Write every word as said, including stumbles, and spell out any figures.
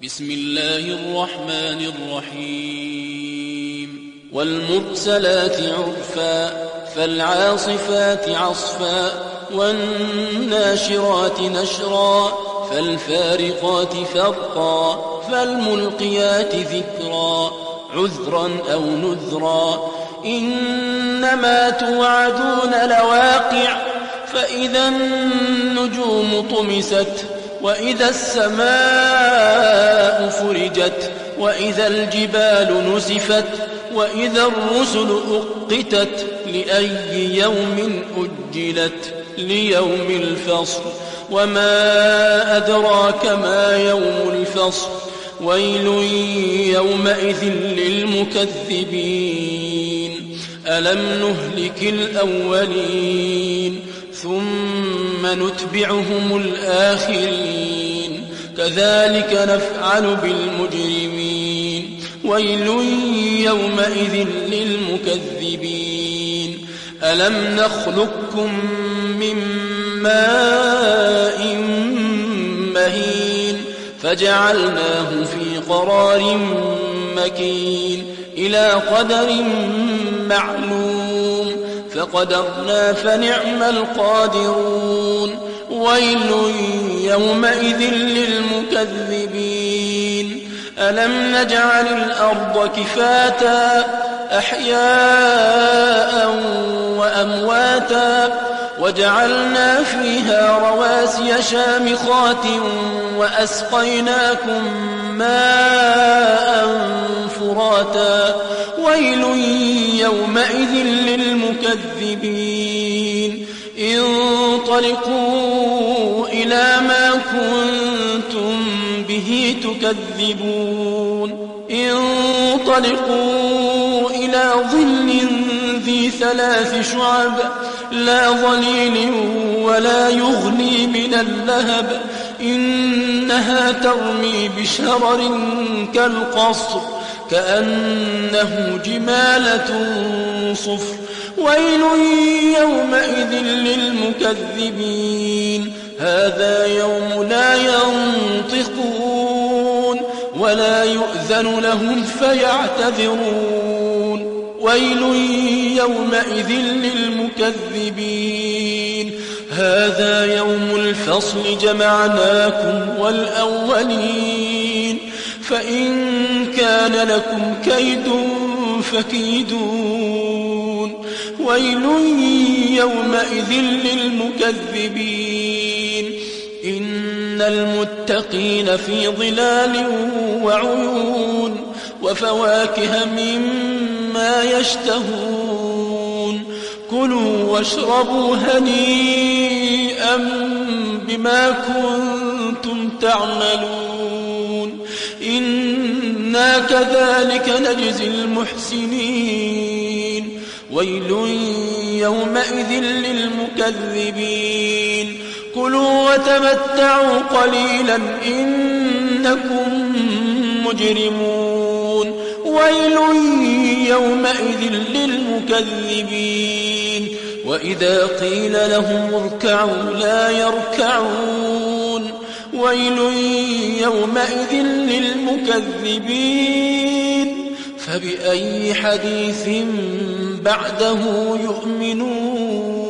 بسم الله الرحمن الرحيم والمرسلات عرفا فالعاصفات عصفا والناشرات نشرا فالفارقات فرقا فالملقيات ذكرا عذرا أو نذرا إنما توعدون لواقع فإذا النجوم طمست وإذا السماء فرجت وإذا الجبال نسفت وإذا الرسل أقتت لأي يوم أجلت ليوم الفصل وما أدراك ما يوم الفصل ويل يومئذ للمكذبين ألم نهلك الأولين ثم نتبعهم الآخرين كذلك نفعل بالمجرمين ويل يومئذ للمكذبين ألم نخلقكم من ماء مهين فجعلناه في قرار مكين إلى قدر معلوم فقدرنا فنعم القادرون ويل يومئذ للمكذبين ألم نجعل الأرض كفاتا أحياء وأمواتا وجعلنا فيها رواسي شامخات وأسقيناكم ماء فراتا ويل يومئذ للمكذبين انطلقوا إلى ما كنتم به تكذبون انطلقوا إلى ظل ذي ثلاث شعب لا ظليل ولا يغني من اللهب إنها ترمي بشرر كالقصر كأنه جمالة صفر ويل يومئذ للمكذبين هذا يوم لا ينطقون ولا يؤذن لهم فيعتذرون ويل يومئذ للمكذبين هذا يوم الفصل جمعناكم والأولين فإن كان لكم كيد فكيدون ويل يومئذ للمكذبين إن المتقين في ظلال وعيون وفواكه مما يشتهون كلوا واشربوا هنيئا بما كنتم تعملون إنا كذلك نجزي المحسنين ويل يومئذ للمكذبين كلوا وتمتعوا قليلا إنكم مجرمون ويل يومئذ للمكذبين وإذا قيل لهم اركعوا لا يركعون ويل يومئذ للمكذبين فبأي حديث بعده يؤمنون